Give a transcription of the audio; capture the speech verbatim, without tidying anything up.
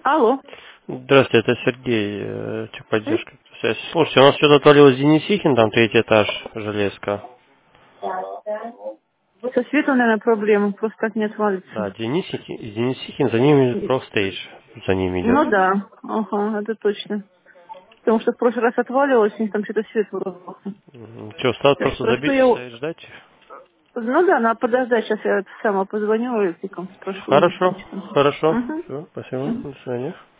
Алло. Здравствуйте, это Сергей, э, техподдержка. Связь. Слушайте, у нас что-то отвалилось Денисихин, там третий этаж, железка. Со светом, наверное, проблема, просто так не отвалится. Да, Денисихин, Денисихин, за ним профстейдж, за ним идет. Ну да, ага, это точно. Потому что в прошлый раз отваливалось, у них там что-то свет вырубался. Что, стал Так, просто хорошо, забить и я... стоять ждать? Ну да, надо подождать, сейчас я сама позвоню электрикам, спрошу Хорошо, электричкам. хорошо. Угу. Все, спасибо, до свидания.